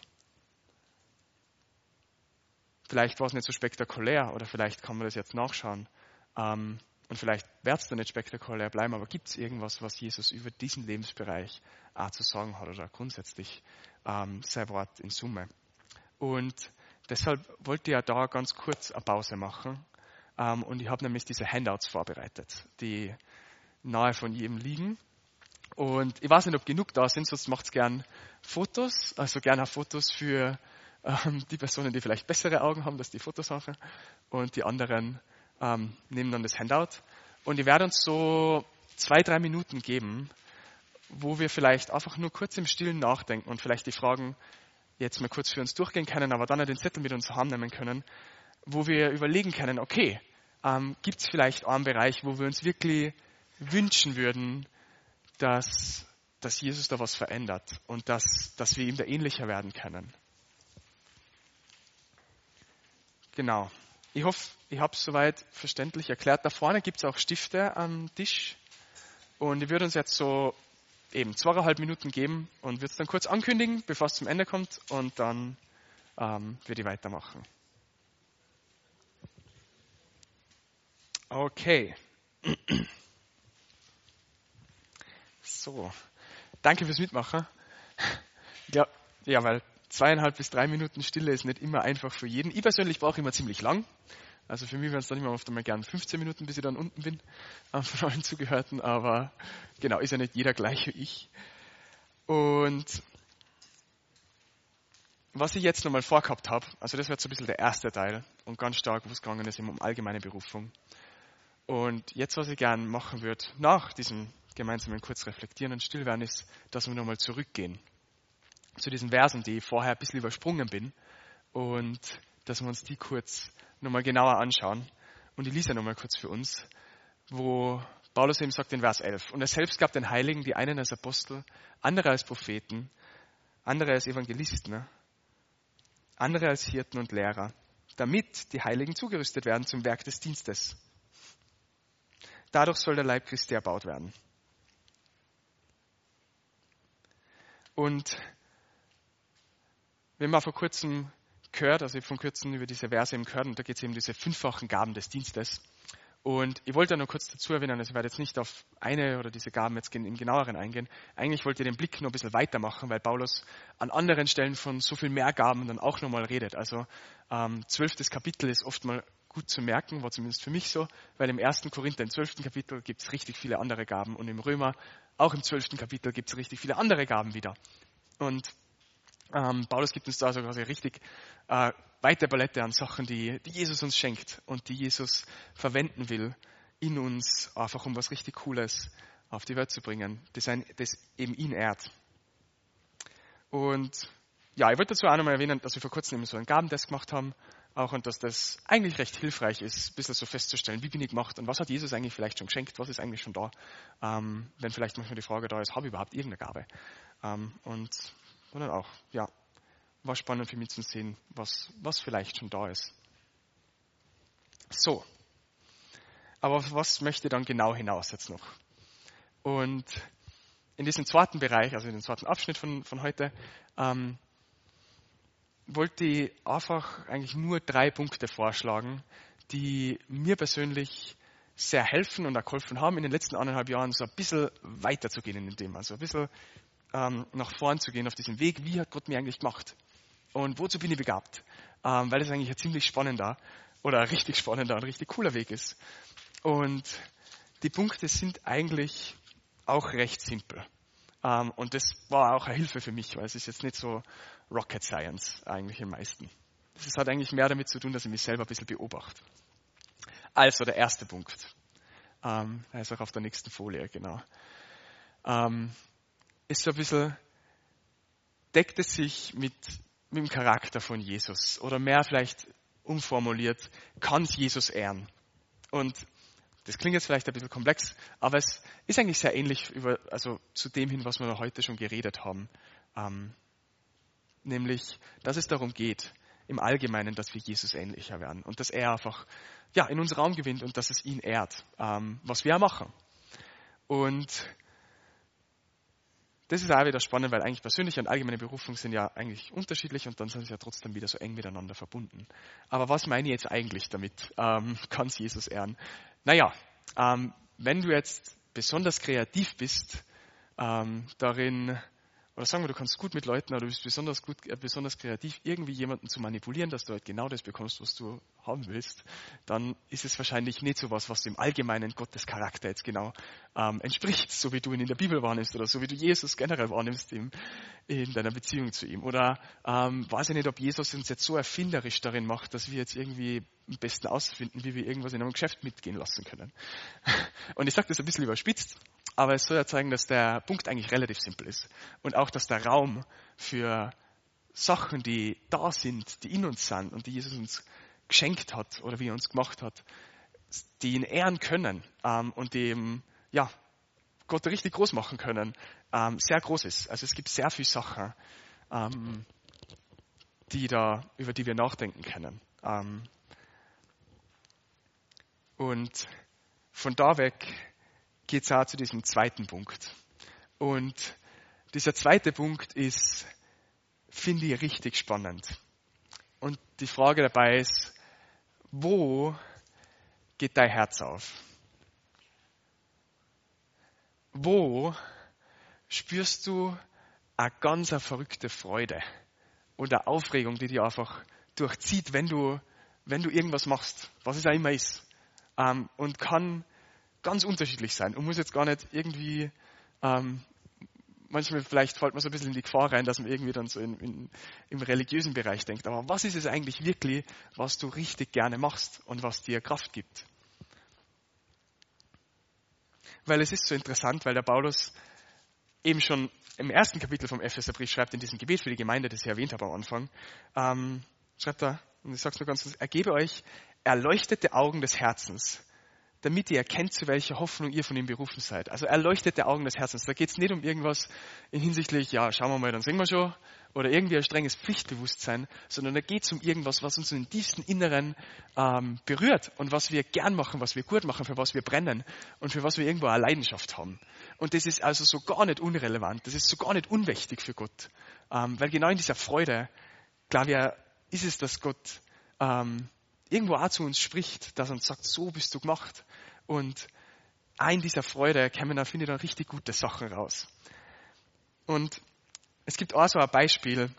Vielleicht war es nicht so spektakulär oder vielleicht kann man das jetzt nachschauen. Und vielleicht wird es dann nicht spektakulär bleiben, aber gibt es irgendwas, was Jesus über diesen Lebensbereich auch zu sagen hat oder grundsätzlich sein Wort in Summe? Und deshalb wollte ich ja da ganz kurz eine Pause machen. Und ich habe nämlich diese Handouts vorbereitet, die nahe von jedem liegen. Und ich weiß nicht, ob genug da sind, sonst macht es gern Fotos, also gerne auch Fotos für die Personen, die vielleicht bessere Augen haben, dass die Fotos machen. Und die anderen nehmen dann das Handout. Und ich werde uns so 2-3 Minuten geben, wo wir vielleicht einfach nur kurz im Stillen nachdenken und vielleicht die Fragen jetzt mal kurz für uns durchgehen können, aber dann auch den Zettel mit uns heimnehmen können, wo wir überlegen können, okay, gibt es vielleicht einen Bereich, wo wir uns wirklich wünschen würden, dass Jesus da was verändert und dass wir ihm da ähnlicher werden können. Genau. Ich hoffe, ich habe es soweit verständlich erklärt. Da vorne gibt es auch Stifte am Tisch. Und ich würde uns jetzt so eben 2,5 Minuten geben und würde es dann kurz ankündigen, bevor es zum Ende kommt. Und dann würde ich weitermachen. Okay. So. Danke fürs Mitmachen. Ja, weil 2,5 bis 3 Minuten Stille ist nicht immer einfach für jeden. Ich persönlich brauche immer ziemlich lang. Also für mich wären es dann immer oft einmal gern 15 Minuten, bis ich dann unten bin, von allen Zugehörten. Aber genau, ist ja nicht jeder gleich wie ich. Und was ich jetzt nochmal vorgehabt habe, also das wird so ein bisschen der erste Teil und ganz stark, wo es gegangen ist, eben um allgemeine Berufung. Und jetzt, was ich gern machen würde, nach diesem gemeinsamen kurz reflektieren und stillwerden, ist, dass wir nochmal zurückgehen zu diesen Versen, die ich vorher ein bisschen übersprungen bin und dass wir uns die kurz nochmal genauer anschauen. Und ich lese nochmal kurz für uns, wo Paulus eben sagt in Vers 11, und er selbst gab den Heiligen die einen als Apostel, andere als Propheten, andere als Evangelisten, andere als Hirten und Lehrer, damit die Heiligen zugerüstet werden zum Werk des Dienstes. Dadurch soll der Leib Christi erbaut werden. Und wir haben auch vor kurzem gehört, also ich habe vor kurzem über diese Verse eben gehört, und da geht es eben um diese 5-fachen Gaben des Dienstes. Und ich wollte nur kurz dazu erwähnen, also ich werde jetzt nicht auf eine oder diese Gaben jetzt im Genaueren eingehen. Eigentlich wollte ich den Blick noch ein bisschen weitermachen, weil Paulus an anderen Stellen von so viel mehr Gaben dann auch nochmal redet. Also 12. Kapitel ist oft mal gut zu merken, war zumindest für mich so, weil im 1. Korinther, im 12. Kapitel, gibt es richtig viele andere Gaben und im Römer, auch im 12. Kapitel, gibt es richtig viele andere Gaben wieder. Und Paulus gibt uns da sogar eine richtig weite Palette an Sachen, die Jesus uns schenkt und die Jesus verwenden will in uns, einfach um was richtig Cooles auf die Welt zu bringen, das eben ihn ehrt. Und ja, ich wollte dazu auch nochmal erwähnen, dass wir vor kurzem eben so einen Gabentest gemacht haben, auch, und dass das eigentlich recht hilfreich ist, ein bisschen so festzustellen, wie bin ich gemacht und was hat Jesus eigentlich vielleicht schon geschenkt, was ist eigentlich schon da, wenn vielleicht manchmal die Frage da ist, habe ich überhaupt irgendeine Gabe? Und dann auch, ja, war spannend für mich zu sehen, was vielleicht schon da ist. So, aber auf was möchte ich dann genau hinaus jetzt noch? Und in diesem zweiten Bereich, also in dem zweiten Abschnitt von heute, wollte ich einfach eigentlich nur 3 Punkte vorschlagen, die mir persönlich sehr helfen und auch geholfen haben, in den letzten 1,5 Jahren so ein bisschen weiterzugehen in dem Thema, also ein bisschen nach vorn zu gehen auf diesem Weg, wie hat Gott mir eigentlich gemacht und wozu bin ich begabt, weil das eigentlich ein ziemlich spannender oder ein richtig spannender und richtig cooler Weg ist. Und die Punkte sind eigentlich auch recht simpel. Und das war auch eine Hilfe für mich, weil es ist jetzt nicht so Rocket Science eigentlich im meisten. Das hat eigentlich mehr damit zu tun, dass ich mich selber ein bisschen beobachte. Also der erste Punkt, der ist auch auf der nächsten Folie, genau, ist so ein bisschen, deckt es sich mit dem Charakter von Jesus oder mehr vielleicht umformuliert, kann es Jesus ehren? Und das klingt jetzt vielleicht ein bisschen komplex, aber es ist eigentlich sehr ähnlich zu dem hin, was wir heute schon geredet haben. Nämlich, dass es darum geht, im Allgemeinen, dass wir Jesus ähnlicher werden und dass er einfach in uns Raum gewinnt und dass es ihn ehrt, was wir machen. Und das ist auch wieder spannend, weil eigentlich persönliche und allgemeine Berufung sind ja eigentlich unterschiedlich und dann sind sie ja trotzdem wieder so eng miteinander verbunden. Aber was meine ich jetzt eigentlich damit? Kann's Jesus ehren? Naja, wenn du jetzt besonders kreativ bist darin, oder sagen wir, du kannst gut mit Leuten, oder du bist besonders kreativ, irgendwie jemanden zu manipulieren, dass du halt genau das bekommst, was du haben willst, dann ist es wahrscheinlich nicht so was dem allgemeinen Gottes Charakter jetzt genau entspricht, so wie du ihn in der Bibel wahrnimmst oder so wie du Jesus generell wahrnimmst in deiner Beziehung zu ihm. Oder weiß ich nicht, ob Jesus uns jetzt so erfinderisch darin macht, dass wir jetzt irgendwie am besten ausfinden, wie wir irgendwas in einem Geschäft mitgehen lassen können. Und ich sage das ein bisschen überspitzt, aber es soll ja zeigen, dass der Punkt eigentlich relativ simpel ist. Und auch, dass der Raum für Sachen, die da sind, die in uns sind und die Jesus uns geschenkt hat oder wie er uns gemacht hat, die ihn ehren können und die eben, Gott richtig groß machen können, sehr groß ist. Also es gibt sehr viele Sachen, über die wir nachdenken können. Und von da weg geht es auch zu diesem zweiten Punkt. Und dieser zweite Punkt ist, finde ich, richtig spannend. Und die Frage dabei ist, wo geht dein Herz auf? Wo spürst du eine ganz verrückte Freude oder Aufregung, die dich einfach durchzieht, wenn du irgendwas machst, was es auch immer ist, und kann ganz unterschiedlich sein und muss jetzt gar nicht irgendwie, manchmal vielleicht fällt man so ein bisschen in die Gefahr rein, dass man irgendwie dann so im religiösen Bereich denkt, aber was ist es eigentlich wirklich, was du richtig gerne machst und was dir Kraft gibt? Weil es ist so interessant, weil der Paulus eben schon im 1. Kapitel vom Epheserbrief schreibt, in diesem Gebet für die Gemeinde, das ich erwähnt habe am Anfang, schreibt er, und ich sage es nur ganz kurz, ergebe euch erleuchtete Augen des Herzens, damit ihr erkennt, zu welcher Hoffnung ihr von ihm berufen seid. Also erleuchtete Augen des Herzens. Da geht es nicht um irgendwas in hinsichtlich, ja, schauen wir mal, dann singen wir schon, oder irgendwie ein strenges Pflichtbewusstsein, sondern da geht es um irgendwas, was uns im tiefsten Inneren berührt und was wir gern machen, was wir gut machen, für was wir brennen und für was wir irgendwo eine Leidenschaft haben. Und das ist also so gar nicht unrelevant, das ist so gar nicht unwichtig für Gott. Weil genau in dieser Freude, glaube ich, ist es, dass Gott irgendwo auch zu uns spricht, dass er uns sagt, so bist du gemacht. Und auch in dieser Freude kommen da, finde ich, dann richtig gute Sachen raus. Und es gibt auch so ein Beispiel,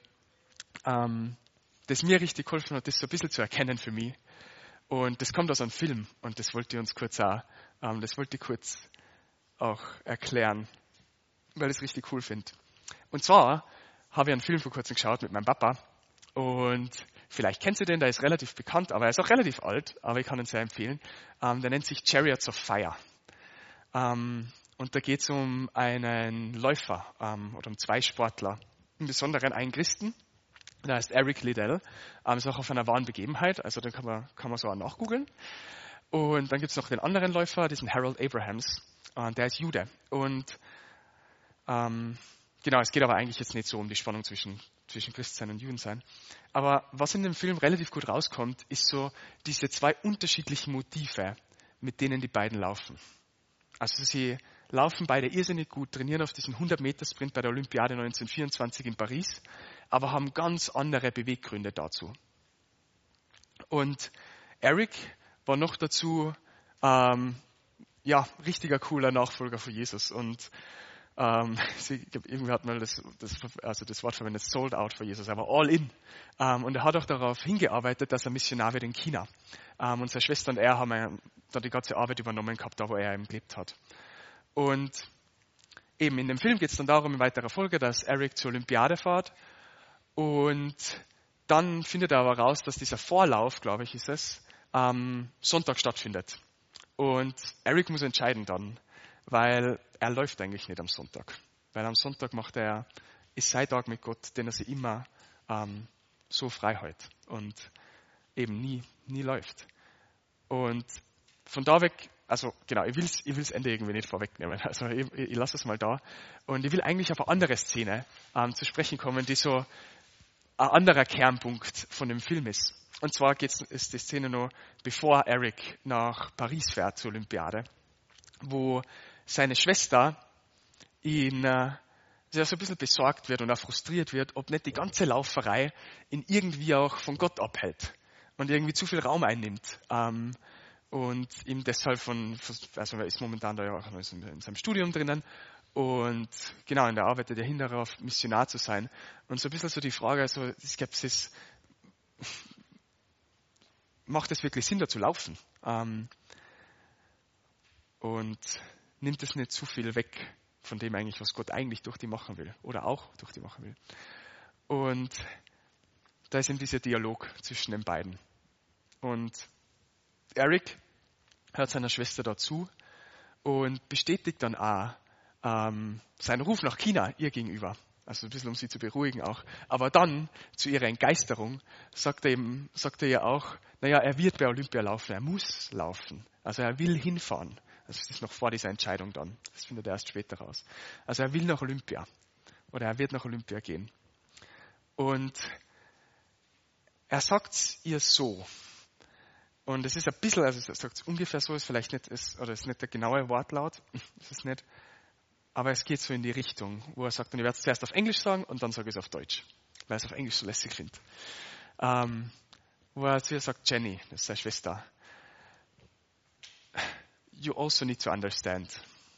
das mir richtig geholfen hat, das so ein bisschen zu erkennen für mich. Und das kommt aus einem Film und das wollte ich kurz auch erklären, weil ich es richtig cool finde. Und zwar habe ich einen Film vor kurzem geschaut mit meinem Papa und vielleicht kennst du den, der ist relativ bekannt, aber er ist auch relativ alt, aber ich kann ihn sehr empfehlen. Der nennt sich Chariots of Fire. Und da geht es um einen Läufer oder um zwei Sportler, im Besonderen einen Christen, der heißt Eric Liddell, ist auch auf einer wahren Begebenheit, also da kann man so auch nachgoogeln. Und dann gibt es noch den anderen Läufer, diesen Harold Abrahams, der ist Jude. Und genau, es geht aber eigentlich jetzt nicht so um die Spannung zwischen Christsein und Judensein. Aber was in dem Film relativ gut rauskommt, ist so diese zwei unterschiedlichen Motive, mit denen die beiden laufen. Also sie laufen beide irrsinnig gut, trainieren auf diesen 100-Meter-Sprint bei der Olympiade 1924 in Paris, aber haben ganz andere Beweggründe dazu. Und Eric war noch dazu richtiger cooler Nachfolger von Jesus. Und irgendwie hat man das Wort verwendet, sold out für Jesus, aber all in. Und er hat auch darauf hingearbeitet, dass er Missionar wird in China. Und seine Schwester und er haben da die ganze Arbeit übernommen gehabt, da wo er eben gelebt hat. Und eben in dem Film geht es dann darum, in weiterer Folge, dass Eric zur Olympiade fährt. Und dann findet er aber raus, dass dieser Vorlauf, glaube ich, ist es, am Sonntag stattfindet. Und Eric muss entscheiden dann, weil er läuft eigentlich nicht am Sonntag. Weil am Sonntag ist sein Tag mit Gott, den er sich immer so frei hält und eben nie läuft. Und von da weg, also genau, ich will's Ende irgendwie nicht vorwegnehmen. Also ich lasse es mal da. Und ich will eigentlich auf eine andere Szene zu sprechen kommen, die so ein anderer Kernpunkt von dem Film ist. Und zwar ist die Szene noch, bevor Eric nach Paris fährt zur Olympiade, wo seine Schwester ihn sehr so ein bisschen besorgt wird und auch frustriert wird, ob nicht die ganze Lauferei ihn irgendwie auch von Gott abhält und irgendwie zu viel Raum einnimmt. Und ihm deshalb also er ist momentan da ja auch in seinem Studium drinnen und genau, und er arbeitet ja hin darauf, Missionar zu sein. Und so ein bisschen so die Frage, also die Skepsis, macht es wirklich Sinn, da zu laufen? Und nimmt es nicht zu viel weg von dem eigentlich, was Gott eigentlich durch die machen will oder auch durch die machen will. Und da ist eben dieser Dialog zwischen den beiden. Und Eric hört seiner Schwester dazu und bestätigt dann auch seinen Ruf nach China ihr gegenüber. Also ein bisschen, um sie zu beruhigen auch. Aber dann, zu ihrer Entgeisterung, sagt er ja auch, naja, er wird bei Olympia laufen, er muss laufen. Also er will hinfahren. Also das ist noch vor dieser Entscheidung dann. Das findet er erst später raus. Also er will nach Olympia. Oder er wird nach Olympia gehen. Und er sagt es ihr so. Und es ist ein bisschen, also er sagt es ungefähr so, ist vielleicht nicht, ist nicht der genaue Wortlaut. Ist es nicht. Aber es geht so in die Richtung, wo er sagt, und ich werde es zuerst auf Englisch sagen und dann sage ich es auf Deutsch. Weil ich es auf Englisch so lässig finde. Wo er zu ihr sagt, Jenny, das ist seine Schwester. You also need to understand.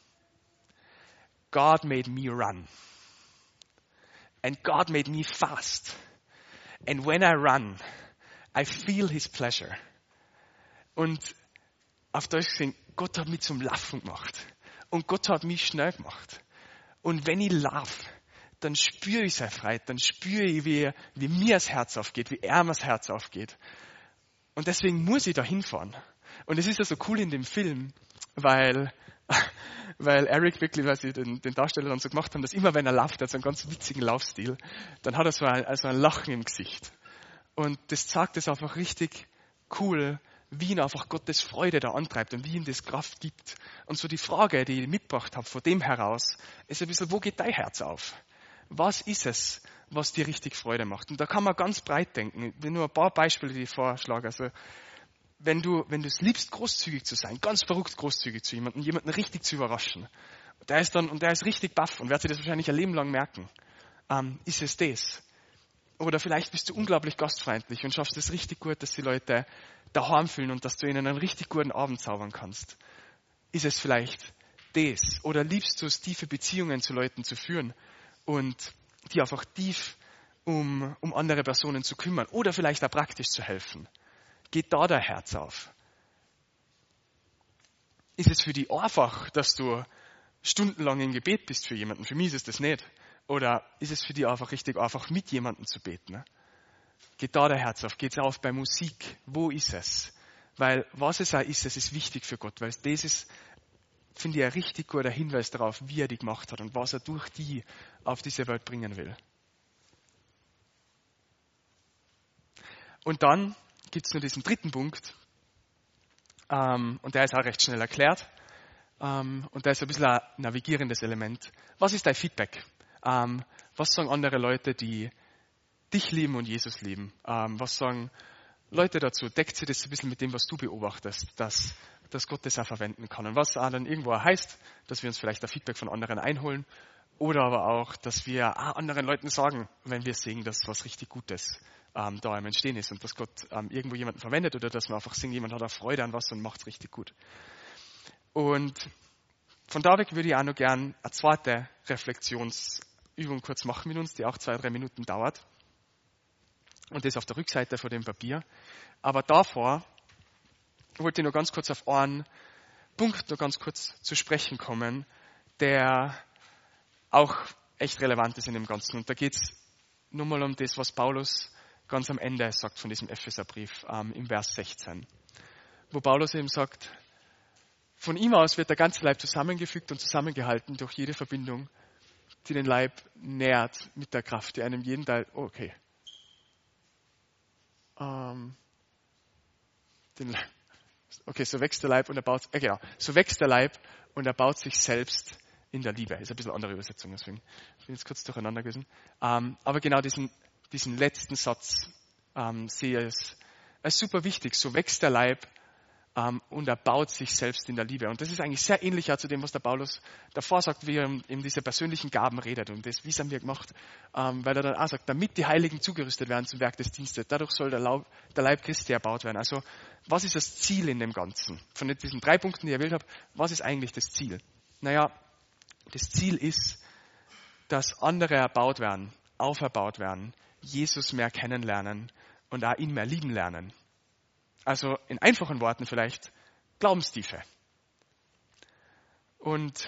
God made me run. And God made me fast. And when I run, I feel His pleasure. Und auf Deutsch gesehen, Gott hat mich zum Laufen gemacht. Und Gott hat mich schnell gemacht. Und wenn ich laufe, dann spüre ich seine Freiheit, dann spüre ich, wie mir das Herz aufgeht, wie er mir das Herz aufgeht. Und deswegen muss ich da hinfahren. Und es ist ja so cool in dem Film, weil Eric wirklich, weil sie den Darsteller dann so gemacht haben, dass immer wenn er läuft, er hat so einen ganz witzigen Laufstil, dann hat er so ein Lachen im Gesicht. Und das zeigt es einfach richtig cool, wie ihn einfach Gottes Freude da antreibt und wie ihm das Kraft gibt. Und so die Frage, die ich mitgebracht habe, von dem heraus, ist ein bisschen, wo geht dein Herz auf? Was ist es, was dir richtig Freude macht? Und da kann man ganz breit denken. Ich will nur ein paar Beispiele, die ich vorschlage. Also, wenn du es liebst, großzügig zu sein, ganz verrückt großzügig zu jemanden richtig zu überraschen, der ist richtig baff und wird sich das wahrscheinlich ein Leben lang merken, ist es das? Oder vielleicht bist du unglaublich gastfreundlich und schaffst es richtig gut, dass die Leute daheim fühlen und dass du ihnen einen richtig guten Abend zaubern kannst. Ist es vielleicht das? Oder liebst du es, tiefe Beziehungen zu Leuten zu führen und die einfach tief um andere Personen zu kümmern oder vielleicht auch praktisch zu helfen? Geht da dein Herz auf? Ist es für dich einfach, dass du stundenlang im Gebet bist für jemanden? Für mich ist es das nicht. Oder ist es für dich einfach richtig einfach, mit jemandem zu beten? Ne? Geht da der Herz auf? Geht es auf bei Musik? Wo ist es? Weil was es auch ist, es ist wichtig für Gott, weil das ist, finde ich, ein richtig guter Hinweis darauf, wie er die gemacht hat und was er durch die auf diese Welt bringen will. Und dann gibt es nur diesen dritten Punkt, und der ist auch recht schnell erklärt, und der ist ein bisschen ein navigierendes Element. Was ist dein Feedback? Was sagen andere Leute, die dich lieben und Jesus lieben? Was sagen Leute dazu? Deckt sich das ein bisschen mit dem, was du beobachtest, dass Gott das auch verwenden kann? Und was auch dann irgendwo heißt, dass wir uns vielleicht ein Feedback von anderen einholen oder aber auch, dass wir anderen Leuten sagen, wenn wir sehen, dass was richtig Gutes da im Entstehen ist und dass Gott irgendwo jemanden verwendet oder dass wir einfach sehen, jemand hat auch Freude an was und macht es richtig gut. Und von da weg würde ich auch noch gern eine zweite Reflexionsübung kurz machen mit uns, die auch 2-3 Minuten dauert. Und das auf der Rückseite von dem Papier. Aber davor wollte ich nur ganz kurz auf einen Punkt noch ganz kurz zu sprechen kommen, der auch echt relevant ist in dem Ganzen. Und da geht es nur mal um das, was Paulus ganz am Ende sagt von diesem Epheserbrief im Vers 16. Wo Paulus eben sagt, von ihm aus wird der ganze Leib zusammengefügt und zusammengehalten durch jede Verbindung, die den Leib nährt mit der Kraft, die einem jeden Teil... Okay. So wächst der Leib und er baut... So wächst der Leib und er baut sich selbst in der Liebe. Ist ein bisschen eine andere Übersetzung, deswegen bin ich jetzt kurz durcheinander gewesen. Aber genau diesen letzten Satz sehe ich als super wichtig. So wächst der Leib und er baut sich selbst in der Liebe. Und das ist eigentlich sehr ähnlich zu dem, was der Paulus davor sagt, wie er in diese persönlichen Gaben redet. Und das, wie es haben wir gemacht, weil er dann auch sagt, damit die Heiligen zugerüstet werden zum Werk des Dienstes, dadurch soll der Leib Christi erbaut werden. Also, was ist das Ziel in dem Ganzen? Von diesen 3 Punkten, die ich erwähnt habe, was ist eigentlich das Ziel? Naja, das Ziel ist, dass andere erbaut werden, auferbaut werden, Jesus mehr kennenlernen und auch ihn mehr lieben lernen. Also in einfachen Worten vielleicht Glaubenstiefe. Und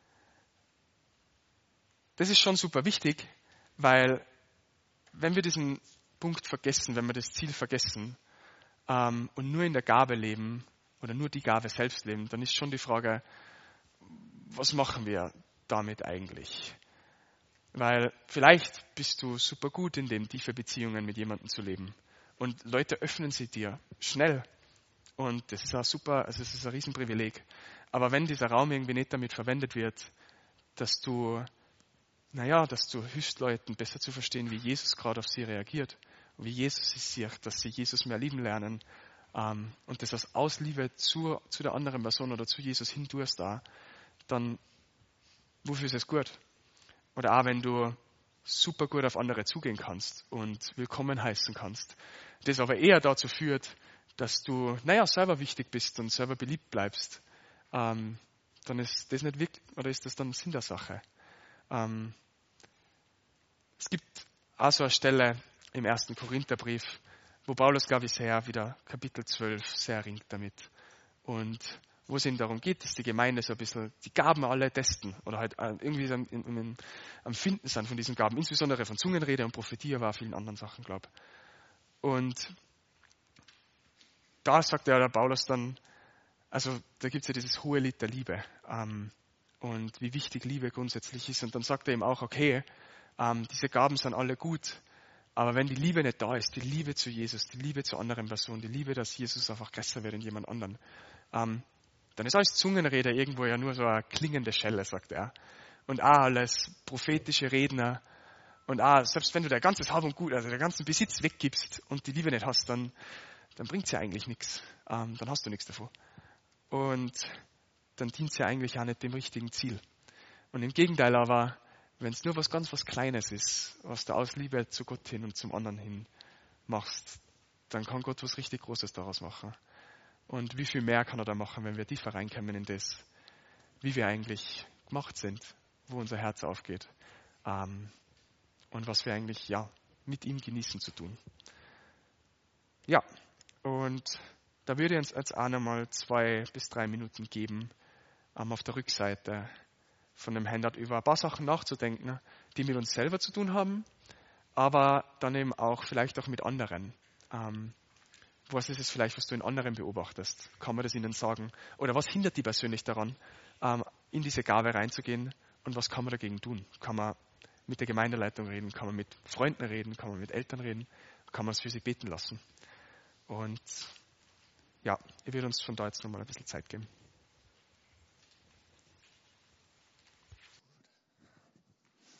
das ist schon super wichtig, weil wenn wir diesen Punkt vergessen, wenn wir das Ziel vergessen und nur in der Gabe leben oder nur die Gabe selbst leben, dann ist schon die Frage, was machen wir damit eigentlich? Weil vielleicht bist du super gut in dem, tiefe Beziehungen mit jemandem zu leben. Und Leute öffnen sie dir schnell. Und das ist auch super, also es ist ein Riesenprivileg. Aber wenn dieser Raum irgendwie nicht damit verwendet wird, dass du hilfst Leuten besser zu verstehen, wie Jesus gerade auf sie reagiert, wie Jesus sie sieht, dass sie Jesus mehr lieben lernen und das aus Liebe zu der anderen Person oder zu Jesus hin tust da, dann wofür ist es gut? Oder auch wenn du super gut auf andere zugehen kannst und willkommen heißen kannst, das aber eher dazu führt, dass du, selber wichtig bist und selber beliebt bleibst, dann ist das nicht wirklich, oder ist das dann Sinn der Sache? Es gibt auch so eine Stelle im 1. Korintherbrief, wo Paulus, glaube ich, wieder Kapitel 12 sehr ringt damit. Und wo es eben darum geht, dass die Gemeinde so ein bisschen die Gaben alle testen oder halt irgendwie am Finden sind von diesen Gaben, insbesondere von Zungenrede und Prophetie, aber auch vielen anderen Sachen, glaube ich. Und da sagt der Paulus dann, also da gibt es ja dieses hohe Lied der Liebe und wie wichtig Liebe grundsätzlich ist. Und dann sagt er ihm auch, okay, diese Gaben sind alle gut, Aber wenn die Liebe nicht da ist, die Liebe zu Jesus, die Liebe zu anderen Personen, die Liebe, dass Jesus einfach größer wird in jemand anderen, dann ist alles Zungenrede irgendwo ja nur so eine klingende Schelle, sagt er. Und auch alles prophetische Redner. Und auch, selbst wenn du dein ganzes Hab und Gut, also deinen ganzen Besitz weggibst und die Liebe nicht hast, dann bringt es ja eigentlich nichts. Dann hast du nichts davon. Und dann dient es ja eigentlich auch nicht dem richtigen Ziel. Und im Gegenteil aber, wenn es nur was Kleines ist, was du aus Liebe zu Gott hin und zum anderen hin machst, dann kann Gott was richtig Großes daraus machen. Und wie viel mehr kann er da machen, wenn wir tiefer reinkommen in das, wie wir eigentlich gemacht sind, wo unser Herz aufgeht und was wir eigentlich mit ihm genießen zu tun. Ja, und da würde ich uns jetzt auch nochmal 2 bis 3 Minuten geben, auf der Rückseite von dem Handout über ein paar Sachen nachzudenken, die mit uns selber zu tun haben, aber dann eben auch vielleicht auch mit anderen. Was ist es vielleicht, was du in anderen beobachtest? Kann man das ihnen sagen? Oder was hindert die persönlich daran, in diese Gabe reinzugehen? Und was kann man dagegen tun? Kann man mit der Gemeindeleitung reden? Kann man mit Freunden reden? Kann man mit Eltern reden? Kann man es für sie beten lassen? Und ja, ich würde uns von da jetzt nochmal ein bisschen Zeit geben.